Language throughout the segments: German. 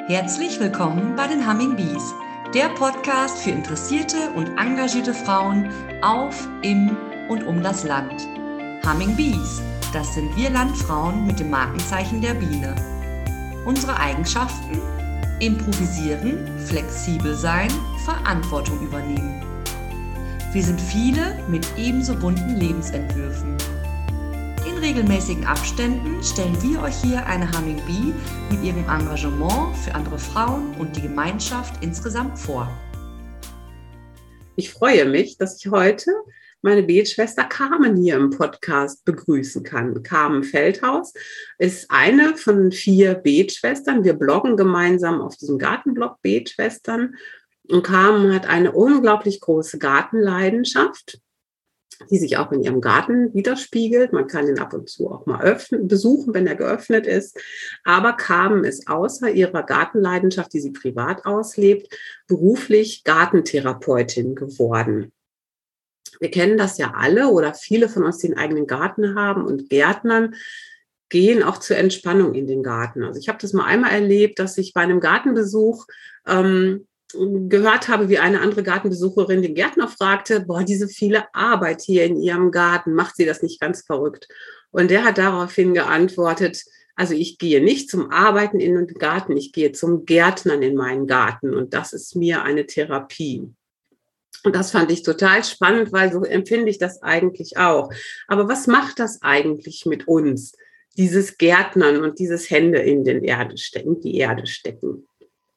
Herzlich willkommen bei den Humming Bees, der Podcast für interessierte und engagierte Frauen auf, im und um das Land. Humming Bees, das sind wir Landfrauen mit dem Markenzeichen der Biene. Unsere Eigenschaften? Improvisieren, flexibel sein, Verantwortung übernehmen. Wir sind viele mit ebenso bunten Lebensentwürfen. In regelmäßigen Abständen stellen wir euch hier eine Humming Bee mit ihrem Engagement für andere Frauen und die Gemeinschaft insgesamt vor. Ich freue mich, dass ich heute meine Betschwester Carmen hier im Podcast begrüßen kann. Carmen Feldhaus ist eine von 4 Betschwestern. Wir bloggen gemeinsam auf diesem Gartenblog Betschwestern. Und Carmen hat eine unglaublich große Gartenleidenschaft, die sich auch in ihrem Garten widerspiegelt. Man kann ihn ab und zu auch mal besuchen, wenn er geöffnet ist. Aber Carmen ist außer ihrer Gartenleidenschaft, die sie privat auslebt, beruflich Gartentherapeutin geworden. Wir kennen das ja alle oder viele von uns, die einen eigenen Garten haben, und Gärtnern gehen auch zur Entspannung in den Garten. Also ich habe das mal einmal erlebt, dass ich bei einem Gartenbesuch gehört habe, wie eine andere Gartenbesucherin den Gärtner fragte, diese viele Arbeit hier in ihrem Garten, macht sie das nicht ganz verrückt? Und der hat daraufhin geantwortet, also ich gehe nicht zum Arbeiten in den Garten, ich gehe zum Gärtnern in meinen Garten, und das ist mir eine Therapie. Und das fand ich total spannend, weil so empfinde ich das eigentlich auch. Aber was macht das eigentlich mit uns, dieses Gärtnern und dieses Hände in die Erde stecken?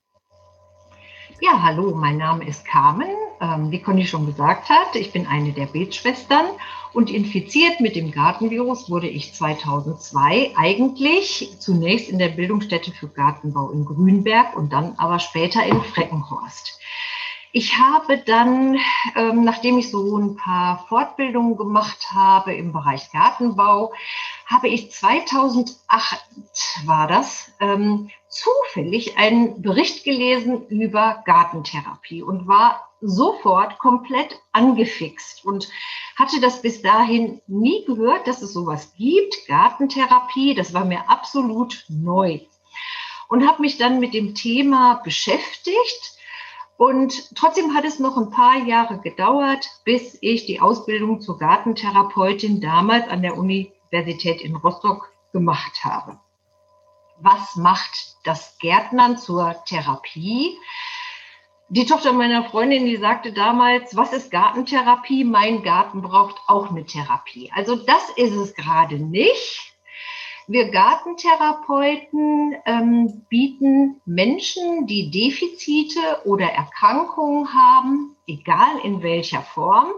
Ja, hallo, mein Name ist Carmen. Wie Conny schon gesagt hat, ich bin eine der Betschwestern, und infiziert mit dem Gartenvirus wurde ich 2002 eigentlich zunächst in der Bildungsstätte für Gartenbau in Grünberg und dann aber später in Freckenhorst. Ich habe dann, nachdem ich so ein paar Fortbildungen gemacht habe im Bereich Gartenbau, habe ich 2008 war das, zufällig einen Bericht gelesen über Gartentherapie und war sofort komplett angefixt und hatte das bis dahin nie gehört, dass es sowas gibt, Gartentherapie. Das war mir absolut neu und habe mich dann mit dem Thema beschäftigt. Und trotzdem hat es noch ein paar Jahre gedauert, bis ich die Ausbildung zur Gartentherapeutin damals an der Universität in Rostock gemacht habe. Was macht das Gärtnern zur Therapie? Die Tochter meiner Freundin, die sagte damals, was ist Gartentherapie? Mein Garten braucht auch eine Therapie. Also das ist es gerade nicht. Wir Gartentherapeuten bieten Menschen, die Defizite oder Erkrankungen haben, egal in welcher Form,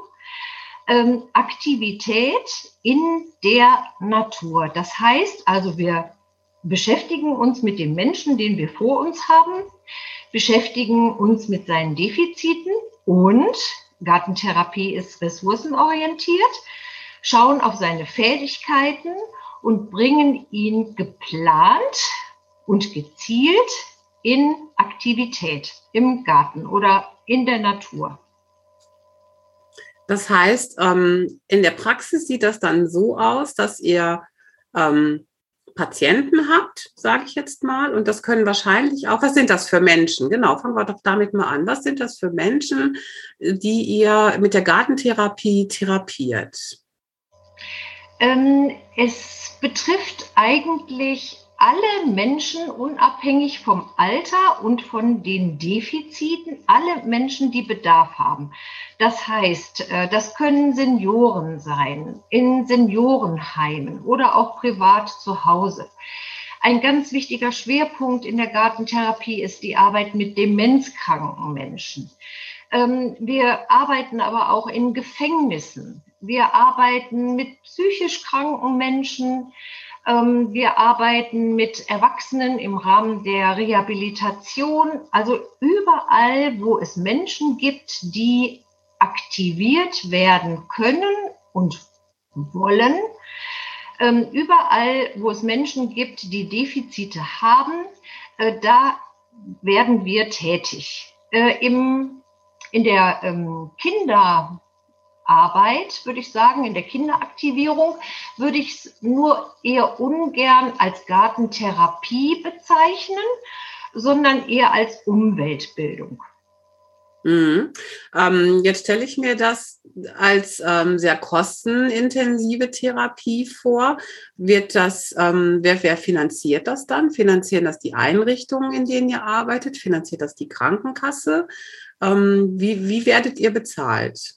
Aktivität in der Natur. Das heißt also, wir beschäftigen uns mit dem Menschen, den wir vor uns haben, beschäftigen uns mit seinen Defiziten, und Gartentherapie ist ressourcenorientiert, schauen auf seine Fähigkeiten und bringen ihn geplant und gezielt in Aktivität im Garten oder in der Natur. Das heißt, in der Praxis sieht das dann so aus, dass ihr Patienten habt, sage ich jetzt mal, und das können wahrscheinlich auch, was sind das für Menschen? Genau, fangen wir doch damit mal an. Was sind das für Menschen, die ihr mit der Gartentherapie therapiert? Es betrifft eigentlich alle Menschen, unabhängig vom Alter und von den Defiziten, alle Menschen, die Bedarf haben. Das heißt, das können Senioren sein, in Seniorenheimen oder auch privat zu Hause. Ein ganz wichtiger Schwerpunkt in der Gartentherapie ist die Arbeit mit demenzkranken Menschen. Wir arbeiten aber auch in Gefängnissen. Wir arbeiten mit psychisch kranken Menschen. Wir arbeiten mit Erwachsenen im Rahmen der Rehabilitation. Also überall, wo es Menschen gibt, die aktiviert werden können und wollen. Überall, wo es Menschen gibt, die Defizite haben, da werden wir tätig. In der Kinderarbeit, würde ich sagen, in der Kinderaktivierung, würde ich es nur eher ungern als Gartentherapie bezeichnen, sondern eher als Umweltbildung. Mhm. Jetzt stelle ich mir das als sehr kostenintensive Therapie vor. Wer finanziert das dann? Finanzieren das die Einrichtungen, in denen ihr arbeitet? Finanziert das die Krankenkasse? Wie werdet ihr bezahlt?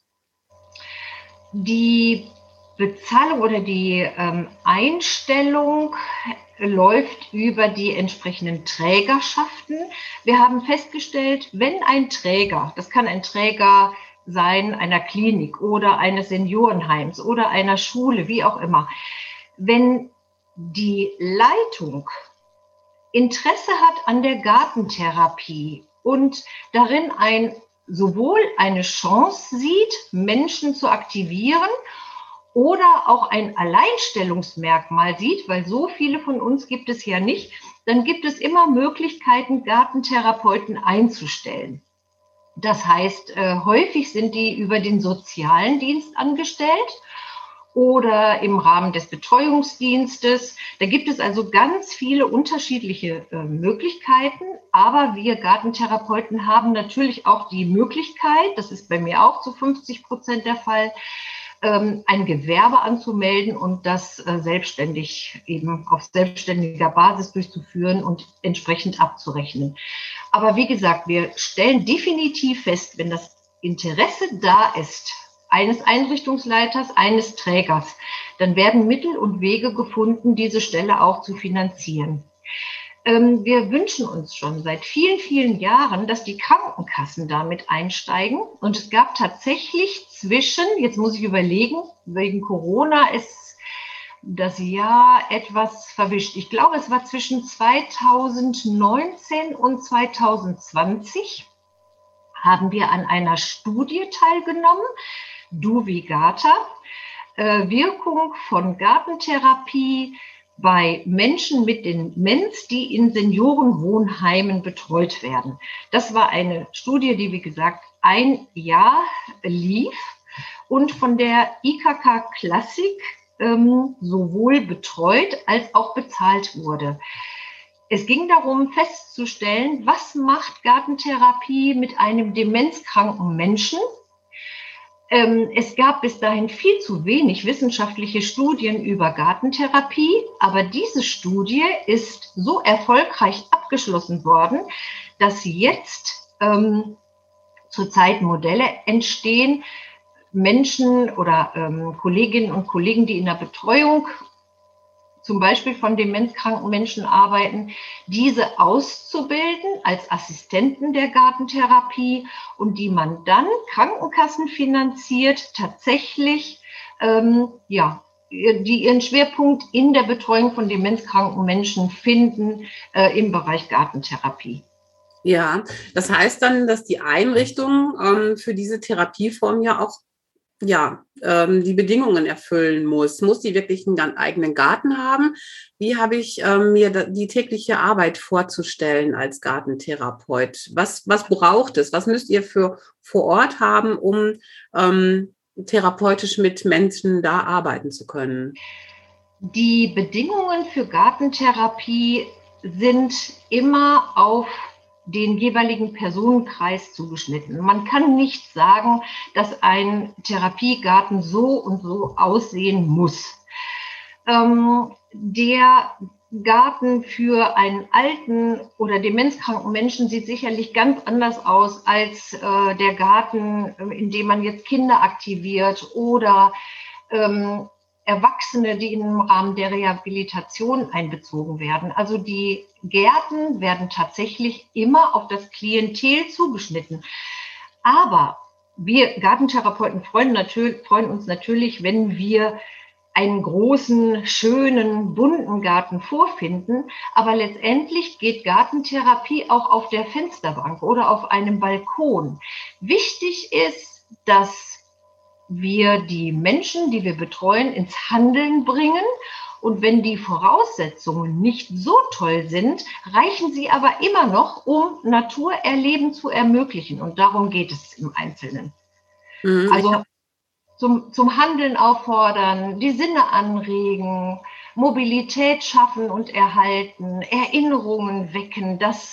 Die Bezahlung oder die Einstellung läuft über die entsprechenden Trägerschaften. Wir haben festgestellt, wenn ein Träger, das kann ein Träger sein einer Klinik oder eines Seniorenheims oder einer Schule, wie auch immer, wenn die Leitung Interesse hat an der Gartentherapie und darin sowohl eine Chance sieht, Menschen zu aktivieren, oder auch ein Alleinstellungsmerkmal sieht, weil so viele von uns gibt es ja nicht, dann gibt es immer Möglichkeiten, Gartentherapeuten einzustellen. Das heißt, häufig sind die über den sozialen Dienst angestellt oder im Rahmen des Betreuungsdienstes. Da gibt es also ganz viele unterschiedliche Möglichkeiten, aber wir Gartentherapeuten haben natürlich auch die Möglichkeit, das ist bei mir auch zu 50% der Fall, ein Gewerbe anzumelden und das selbstständig eben auf selbstständiger Basis durchzuführen und entsprechend abzurechnen. Aber wie gesagt, wir stellen definitiv fest, wenn das Interesse da ist, eines Einrichtungsleiters, eines Trägers, dann werden Mittel und Wege gefunden, diese Stelle auch zu finanzieren. Wir wünschen uns schon seit vielen, vielen Jahren, dass die Krankenkassen damit einsteigen. Und es gab tatsächlich jetzt muss ich überlegen, wegen Corona ist das Jahr etwas verwischt. Ich glaube, es war zwischen 2019 und 2020 haben wir an einer Studie teilgenommen, Duvigata, Wirkung von Gartentherapie bei Menschen mit Demenz, die in Seniorenwohnheimen betreut werden. Das war eine Studie, die, wie gesagt, ein Jahr lief und von der IKK Klassik sowohl betreut als auch bezahlt wurde. Es ging darum, festzustellen, was macht Gartentherapie mit einem demenzkranken Menschen. Es gab bis dahin viel zu wenig wissenschaftliche Studien über Gartentherapie, aber diese Studie ist so erfolgreich abgeschlossen worden, dass jetzt zurzeit Modelle entstehen, Menschen oder Kolleginnen und Kollegen, die in der Betreuung zum Beispiel von demenzkranken Menschen arbeiten, diese auszubilden als Assistenten der Gartentherapie und die man dann krankenkassenfinanziert tatsächlich die ihren Schwerpunkt in der Betreuung von demenzkranken Menschen finden im Bereich Gartentherapie. Ja, das heißt dann, dass die Einrichtung für diese Therapieform ja auch die Bedingungen erfüllen muss. Muss die wirklich einen eigenen Garten haben? Wie habe ich mir die tägliche Arbeit vorzustellen als Gartentherapeut? Was braucht es? Was müsst ihr vor Ort haben, um therapeutisch mit Menschen da arbeiten zu können? Die Bedingungen für Gartentherapie sind immer auf den jeweiligen Personenkreis zugeschnitten. Man kann nicht sagen, dass ein Therapiegarten so und so aussehen muss. Der Garten für einen alten oder demenzkranken Menschen sieht sicherlich ganz anders aus als der Garten, in dem man jetzt Kinder aktiviert oder Erwachsene, die im Rahmen der Rehabilitation einbezogen werden. Also die Gärten werden tatsächlich immer auf das Klientel zugeschnitten. Aber wir Gartentherapeuten freuen uns natürlich, wenn wir einen großen, schönen, bunten Garten vorfinden. Aber letztendlich geht Gartentherapie auch auf der Fensterbank oder auf einem Balkon. Wichtig ist, dass wir die Menschen, die wir betreuen, ins Handeln bringen. Und wenn die Voraussetzungen nicht so toll sind, reichen sie aber immer noch, um Naturerleben zu ermöglichen. Und darum geht es im Einzelnen. Mhm. Also zum Handeln auffordern, die Sinne anregen, Mobilität schaffen und erhalten, Erinnerungen wecken, dass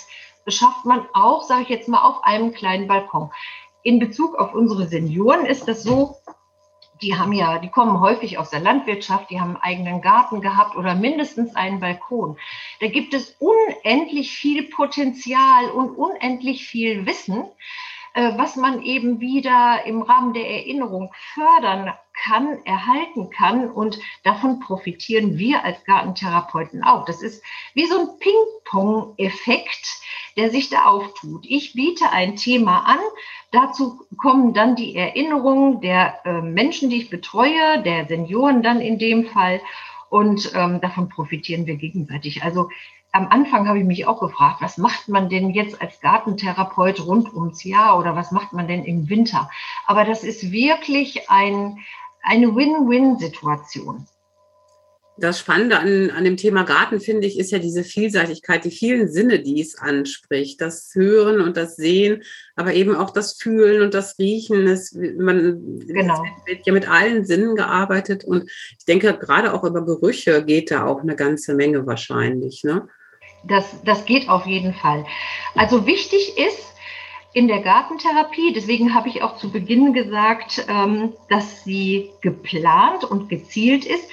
schafft man auch, sage ich jetzt mal, auf einem kleinen Balkon. In Bezug auf unsere Senioren ist das so, die kommen häufig aus der Landwirtschaft, die haben einen eigenen Garten gehabt oder mindestens einen Balkon. Da gibt es unendlich viel Potenzial und unendlich viel Wissen, was man eben wieder im Rahmen der Erinnerung fördern kann, erhalten kann, und davon profitieren wir als Gartentherapeuten auch. Das ist wie so ein Ping-Pong-Effekt, der sich da auftut. Ich biete ein Thema an, dazu kommen dann die Erinnerungen der Menschen, die ich betreue, der Senioren dann in dem Fall, und davon profitieren wir gegenseitig. Also am Anfang habe ich mich auch gefragt, was macht man denn jetzt als Gartentherapeut rund ums Jahr oder was macht man denn im Winter? Aber das ist wirklich eine Win-Win-Situation. Das Spannende an dem Thema Garten, finde ich, ist ja diese Vielseitigkeit, die vielen Sinne, die es anspricht. Das Hören und das Sehen, aber eben auch das Fühlen und das Riechen. Es wird ja mit allen Sinnen gearbeitet. Und ich denke, gerade auch über Gerüche geht da auch eine ganze Menge wahrscheinlich, ne? Das geht auf jeden Fall. Also wichtig ist in der Gartentherapie, deswegen habe ich auch zu Beginn gesagt, dass sie geplant und gezielt ist.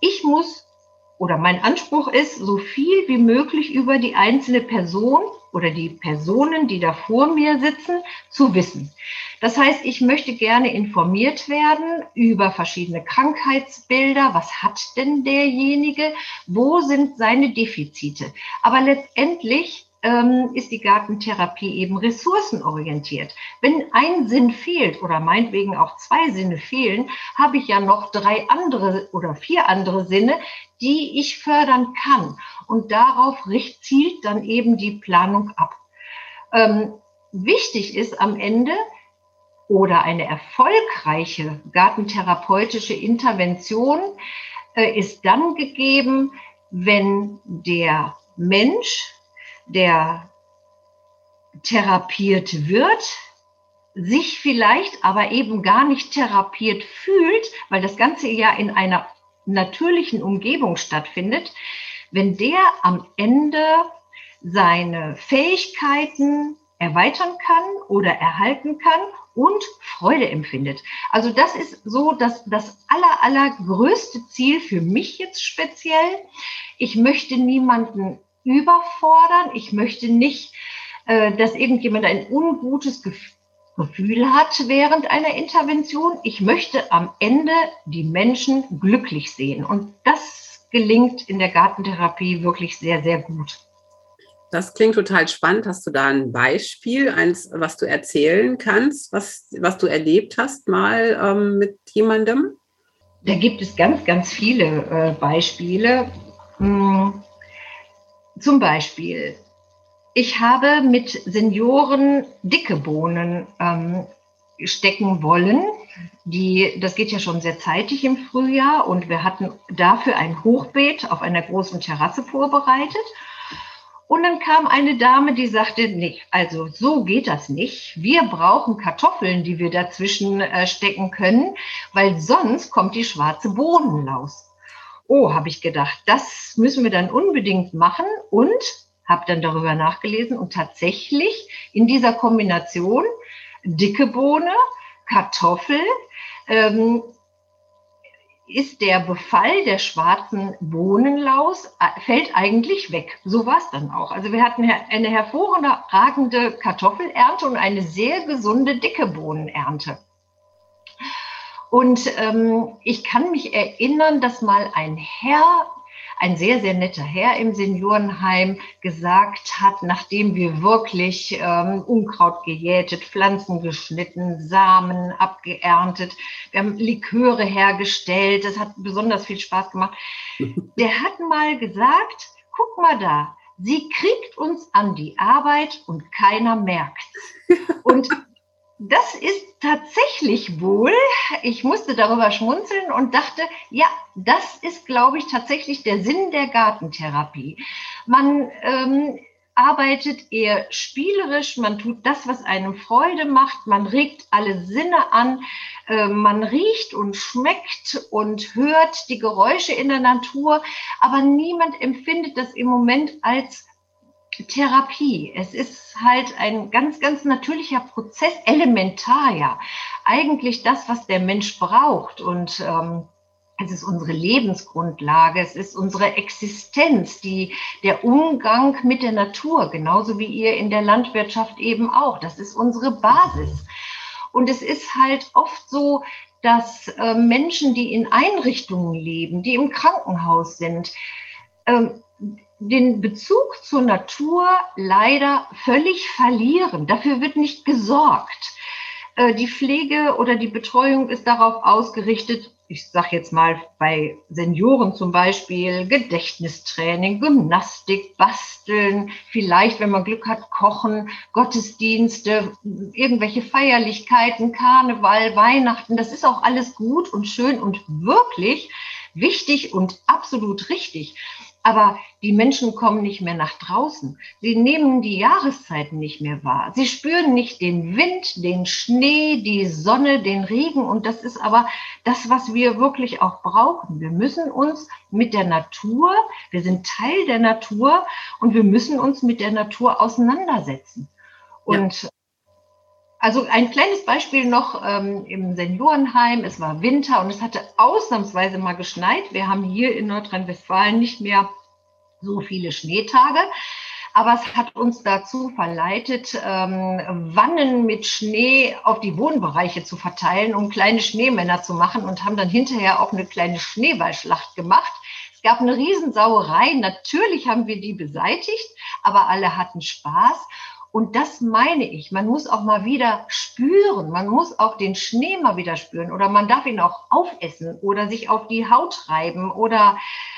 Mein Anspruch ist, so viel wie möglich über die einzelne Person oder die Personen, die da vor mir sitzen, zu wissen. Das heißt, ich möchte gerne informiert werden über verschiedene Krankheitsbilder. Was hat denn derjenige? Wo sind seine Defizite? Aber letztendlich ist die Gartentherapie eben ressourcenorientiert. Wenn ein Sinn fehlt oder meinetwegen auch 2 Sinne fehlen, habe ich ja noch 3 andere oder 4 andere Sinne, die ich fördern kann. Und darauf zielt dann eben die Planung ab. Wichtig ist am Ende, oder eine erfolgreiche gartentherapeutische Intervention ist dann gegeben, wenn der Mensch, der therapiert wird, sich vielleicht aber eben gar nicht therapiert fühlt, weil das Ganze ja in einer natürlichen Umgebung stattfindet, wenn der am Ende seine Fähigkeiten erweitern kann oder erhalten kann und Freude empfindet. Also das ist so das allergrößte Ziel für mich jetzt speziell. Ich möchte niemanden überfordern. Ich möchte nicht, dass irgendjemand ein ungutes Gefühl hat während einer Intervention. Ich möchte am Ende die Menschen glücklich sehen. Und das gelingt in der Gartentherapie wirklich sehr, sehr gut. Das klingt total spannend. Hast du da ein Beispiel, was du erzählen kannst, was du erlebt hast mal mit jemandem? Da gibt es ganz, ganz viele Beispiele. Zum Beispiel, ich habe mit Senioren dicke Bohnen stecken wollen. Das geht ja schon sehr zeitig im Frühjahr, und wir hatten dafür ein Hochbeet auf einer großen Terrasse vorbereitet. Und dann kam eine Dame, die sagte, nee, also so geht das nicht. Wir brauchen Kartoffeln, die wir dazwischen stecken können, weil sonst kommt die schwarze Bohnenlaus. Oh, habe ich gedacht, das müssen wir dann unbedingt machen, und habe dann darüber nachgelesen, und tatsächlich in dieser Kombination dicke Bohne, Kartoffel, ist der Befall der schwarzen Bohnenlaus, fällt eigentlich weg. So war es dann auch. Also wir hatten eine hervorragende Kartoffelernte und eine sehr gesunde dicke Bohnenernte. Und ich kann mich erinnern, dass mal ein sehr, sehr netter Herr im Seniorenheim gesagt hat, nachdem wir wirklich Unkraut gejätet, Pflanzen geschnitten, Samen abgeerntet, wir haben Liköre hergestellt, das hat besonders viel Spaß gemacht. Der hat mal gesagt, guck mal da, sie kriegt uns an die Arbeit und keiner merkt's. Und das ist tatsächlich wohl, ich musste darüber schmunzeln und dachte, ja, das ist, glaube ich, tatsächlich der Sinn der Gartentherapie. Man arbeitet eher spielerisch, man tut das, was einem Freude macht, man regt alle Sinne an, man riecht und schmeckt und hört die Geräusche in der Natur, aber niemand empfindet das im Moment als Therapie. Es ist halt ein ganz, ganz natürlicher Prozess, elementar ja. Eigentlich das, was der Mensch braucht. Und es ist unsere Lebensgrundlage, es ist unsere Existenz, der Umgang mit der Natur, genauso wie ihr in der Landwirtschaft eben auch. Das ist unsere Basis. Und es ist halt oft so, dass Menschen, die in Einrichtungen leben, die im Krankenhaus sind, den Bezug zur Natur leider völlig verlieren. Dafür wird nicht gesorgt. Die Pflege oder die Betreuung ist darauf ausgerichtet, ich sage jetzt mal bei Senioren zum Beispiel, Gedächtnistraining, Gymnastik, Basteln, vielleicht, wenn man Glück hat, Kochen, Gottesdienste, irgendwelche Feierlichkeiten, Karneval, Weihnachten. Das ist auch alles gut und schön und wirklich wichtig und absolut richtig. Aber die Menschen kommen nicht mehr nach draußen. Sie nehmen die Jahreszeiten nicht mehr wahr. Sie spüren nicht den Wind, den Schnee, die Sonne, den Regen. Und das ist aber das, was wir wirklich auch brauchen. Wir müssen uns mit der Natur, wir sind Teil der Natur und wir müssen uns mit der Natur auseinandersetzen. Und also ein kleines Beispiel noch im Seniorenheim. Es war Winter und es hatte ausnahmsweise mal geschneit. Wir haben hier in Nordrhein-Westfalen nicht mehr so viele Schneetage. Aber es hat uns dazu verleitet, Wannen mit Schnee auf die Wohnbereiche zu verteilen, um kleine Schneemänner zu machen und haben dann hinterher auch eine kleine Schneeballschlacht gemacht. Es gab eine Riesensauerei. Natürlich haben wir die beseitigt, aber alle hatten Spaß. Und das meine ich, man muss auch mal wieder spüren, man muss auch den Schnee mal wieder spüren oder man darf ihn auch aufessen oder sich auf die Haut reiben oder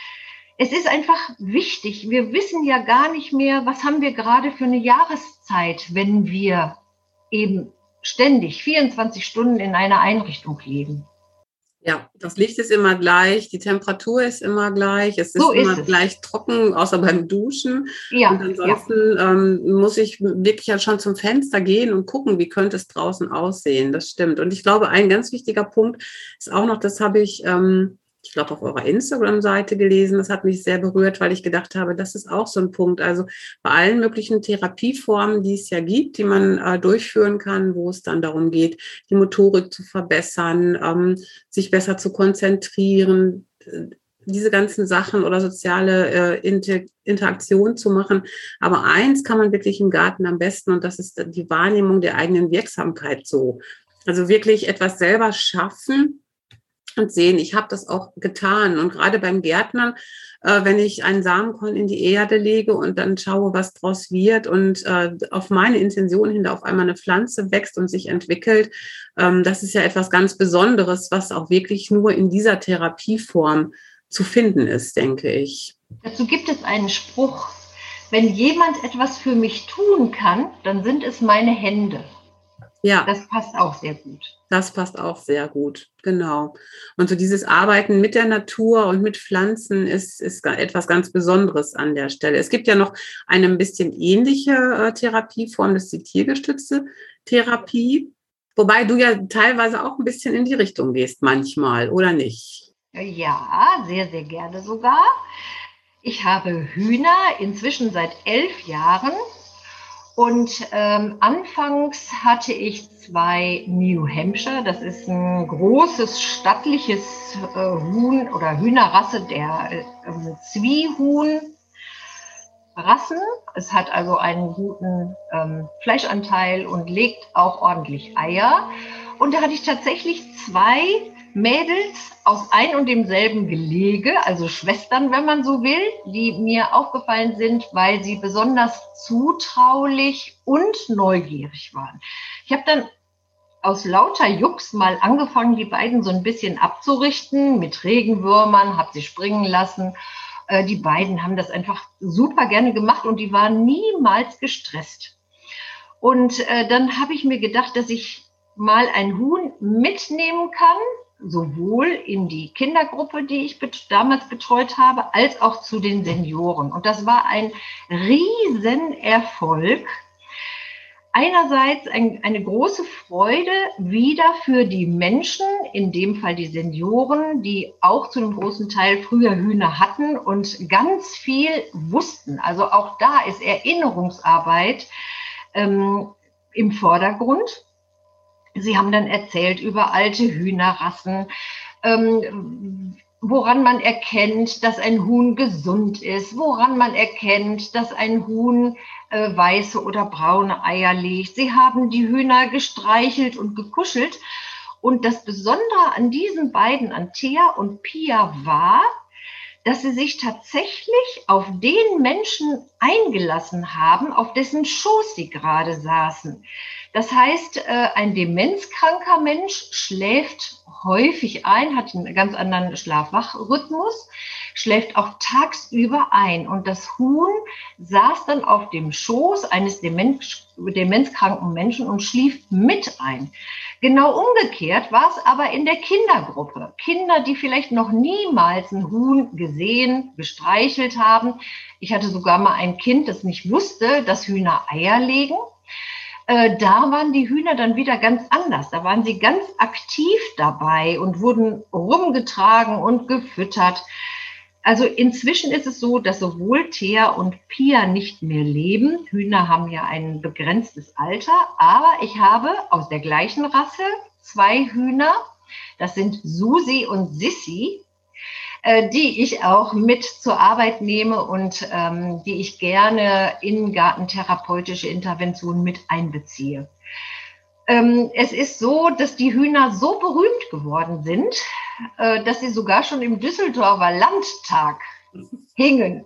es ist einfach wichtig. Wir wissen ja gar nicht mehr, was haben wir gerade für eine Jahreszeit, wenn wir eben ständig 24 Stunden in einer Einrichtung leben. Ja, das Licht ist immer gleich, die Temperatur ist immer gleich, es ist immer gleich trocken, außer beim Duschen. Ja, und ansonsten muss ich wirklich ja schon zum Fenster gehen und gucken, wie könnte es draußen aussehen. Das stimmt. Und ich glaube, ein ganz wichtiger Punkt ist auch noch, das habe ich glaube, auf eurer Instagram-Seite gelesen. Das hat mich sehr berührt, weil ich gedacht habe, das ist auch so ein Punkt. Also bei allen möglichen Therapieformen, die es ja gibt, die man durchführen kann, wo es dann darum geht, die Motorik zu verbessern, sich besser zu konzentrieren, diese ganzen Sachen oder soziale Interaktion zu machen. Aber eins kann man wirklich im Garten am besten und das ist die Wahrnehmung der eigenen Wirksamkeit so. Also wirklich etwas selber schaffen, und sehen, ich habe das auch getan. Und gerade beim Gärtnern, wenn ich einen Samenkorn in die Erde lege und dann schaue, was draus wird und auf meine Intention hin auf einmal eine Pflanze wächst und sich entwickelt, das ist ja etwas ganz Besonderes, was auch wirklich nur in dieser Therapieform zu finden ist, denke ich. Dazu gibt es einen Spruch, wenn jemand etwas für mich tun kann, dann sind es meine Hände. Ja. Das passt auch sehr gut. Das passt auch sehr gut, genau. Und so dieses Arbeiten mit der Natur und mit Pflanzen ist etwas ganz Besonderes an der Stelle. Es gibt ja noch eine ein bisschen ähnliche Therapieform, das ist die tiergestützte Therapie, wobei du ja teilweise auch ein bisschen in die Richtung gehst manchmal, oder nicht? Ja, sehr, sehr gerne sogar. Ich habe Hühner inzwischen seit 11 Jahren. Und anfangs hatte ich 2 New Hampshire, das ist ein großes, stattliches Huhn oder Hühnerrasse, der Zwiehuhnrassen. Es hat also einen guten Fleischanteil und legt auch ordentlich Eier. Und da hatte ich tatsächlich 2 Mädels aus ein und demselben Gelege, also Schwestern, wenn man so will, die mir aufgefallen sind, weil sie besonders zutraulich und neugierig waren. Ich habe dann aus lauter Jux mal angefangen, die beiden so ein bisschen abzurichten mit Regenwürmern, habe sie springen lassen. Die beiden haben das einfach super gerne gemacht und die waren niemals gestresst. Und dann habe ich mir gedacht, dass ich mal ein Huhn mitnehmen kann, sowohl in die Kindergruppe, die ich damals betreut habe, als auch zu den Senioren. Und das war ein Riesenerfolg. einerseits eine große Freude wieder für die Menschen, in dem Fall die Senioren, die auch zu einem großen Teil früher Hühner hatten und ganz viel wussten. Also auch da ist Erinnerungsarbeit im Vordergrund. Sie haben dann erzählt über alte Hühnerrassen, woran man erkennt, dass ein Huhn gesund ist, woran man erkennt, dass ein Huhn weiße oder braune Eier legt. Sie haben die Hühner gestreichelt und gekuschelt. Und das Besondere an diesen beiden, an Thea und Pia, war, dass sie sich tatsächlich auf den Menschen eingelassen haben, auf dessen Schoß sie gerade saßen. Das heißt, ein demenzkranker Mensch schläft häufig ein, hat einen ganz anderen Schlaf-Wach-Rhythmus, schläft auch tagsüber ein. Und das Huhn saß dann auf dem Schoß eines demenzkranken Menschen und schlief mit ein. Genau umgekehrt war es aber in der Kindergruppe. Kinder, die vielleicht noch niemals ein Huhn gesehen, gestreichelt haben. Ich hatte sogar mal ein Kind, das nicht wusste, dass Hühner Eier legen. Da waren die Hühner dann wieder ganz anders. Da waren sie ganz aktiv dabei und wurden rumgetragen und gefüttert. Also inzwischen ist es so, dass sowohl Thea und Pia nicht mehr leben. Hühner haben ja ein begrenztes Alter. Aber ich habe aus der gleichen Rasse 2 Hühner. Das sind Susi und Sissi, die ich auch mit zur Arbeit nehme und die ich gerne in gartentherapeutische Interventionen mit einbeziehe. Es ist so, dass die Hühner so berühmt geworden sind, dass sie sogar schon im Düsseldorfer Landtag hingen.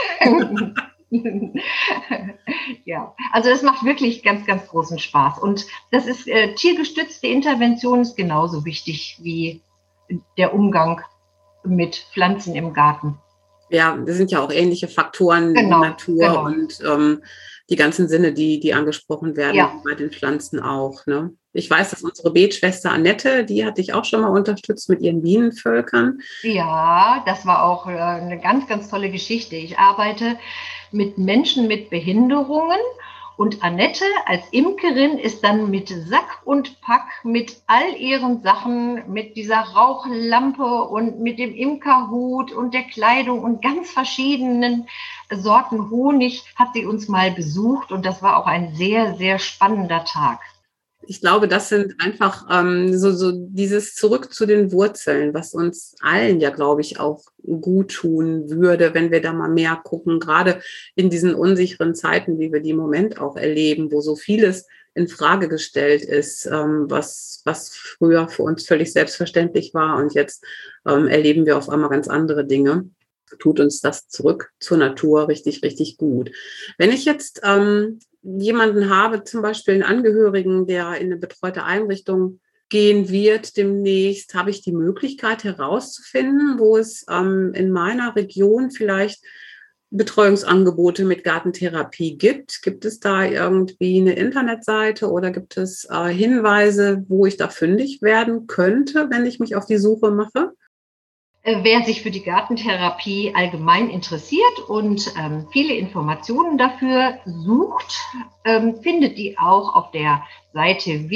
Ja, also das macht wirklich ganz, ganz großen Spaß. Und das ist tiergestützte Intervention ist genauso wichtig wie der Umgang mit Pflanzen im Garten. Ja, das sind ja auch ähnliche Faktoren, Genau, die Natur und die ganzen Sinne, die angesprochen werden, Ja. bei den Pflanzen auch. Ne? Ich weiß, dass unsere Beetschwester Annette, die hatte ich auch schon mal unterstützt mit ihren Bienenvölkern. Ja, das war auch eine ganz, ganz tolle Geschichte. Ich arbeite mit Menschen mit Behinderungen und Annette als Imkerin ist dann mit Sack und Pack, mit all ihren Sachen, mit dieser Rauchlampe und mit dem Imkerhut und der Kleidung und ganz verschiedenen Sorten Honig hat sie uns mal besucht und das war auch ein sehr, sehr spannender Tag. Ich glaube, das sind einfach so dieses Zurück zu den Wurzeln, was uns allen ja, glaube ich, auch gut tun würde, wenn wir da mal mehr gucken, gerade in diesen unsicheren Zeiten, wie wir die im Moment auch erleben, wo so vieles in Frage gestellt ist, was früher für uns völlig selbstverständlich war und jetzt erleben wir auf einmal ganz andere Dinge. Tut uns das zurück zur Natur richtig, richtig gut. Wenn ich jetzt jemanden habe, zum Beispiel einen Angehörigen, der in eine betreute Einrichtung gehen wird demnächst, habe ich die Möglichkeit herauszufinden, wo es in meiner Region vielleicht Betreuungsangebote mit Gartentherapie gibt. Gibt es da irgendwie eine Internetseite oder gibt es Hinweise, wo ich da fündig werden könnte, wenn ich mich auf die Suche mache? Wer sich für die Gartentherapie allgemein interessiert und viele Informationen dafür sucht, findet die auch auf der Seite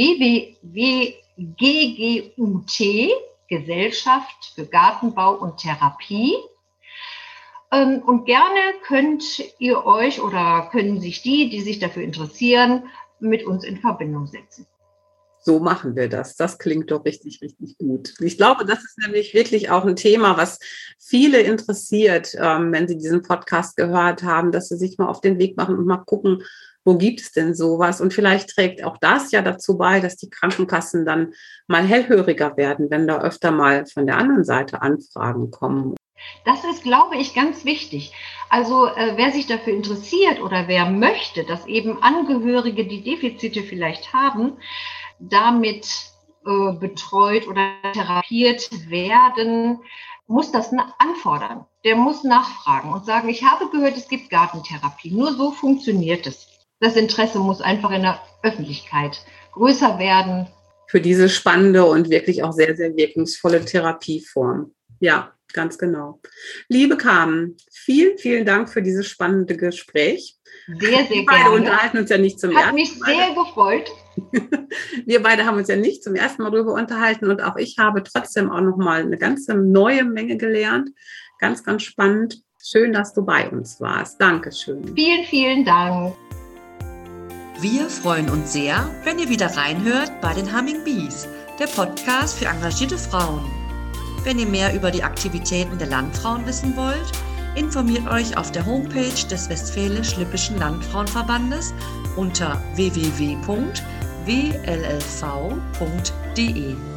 www.GGUT, Gesellschaft für Gartenbau und Therapie. Und gerne könnt ihr euch oder können sich die sich dafür interessieren, mit uns in Verbindung setzen. So machen wir das. Das klingt doch richtig, richtig gut. Ich glaube, das ist nämlich wirklich auch ein Thema, was viele interessiert, wenn sie diesen Podcast gehört haben, dass sie sich mal auf den Weg machen und mal gucken, wo gibt es denn sowas? Und vielleicht trägt auch das ja dazu bei, dass die Krankenkassen dann mal hellhöriger werden, wenn da öfter mal von der anderen Seite Anfragen kommen. Das ist, glaube ich, ganz wichtig. Also wer sich dafür interessiert oder wer möchte, dass eben Angehörige, die Defizite vielleicht haben, damit betreut oder therapiert werden, muss das anfordern. Der muss nachfragen und sagen, ich habe gehört, es gibt Gartentherapie. Nur so funktioniert es. Das Interesse muss einfach in der Öffentlichkeit größer werden. Für diese spannende und wirklich auch sehr, sehr wirkungsvolle Therapieform. Ja, ganz genau. Liebe Carmen, vielen, vielen Dank für dieses spannende Gespräch. Sehr, sehr Wir beide gerne. unterhalten uns ja nicht zum ersten Mal. Hat mich sehr gefreut. Wir beide haben uns ja nicht zum ersten Mal darüber unterhalten und auch ich habe trotzdem auch nochmal eine ganze neue Menge gelernt. Ganz, ganz spannend. Schön, dass du bei uns warst. Dankeschön. Vielen, vielen Dank. Wir freuen uns sehr, wenn ihr wieder reinhört bei den Humming Bees, der Podcast für engagierte Frauen. Wenn ihr mehr über die Aktivitäten der Landfrauen wissen wollt, informiert euch auf der Homepage des Westfälisch-Lippischen Landfrauenverbandes unter www.wllv.de.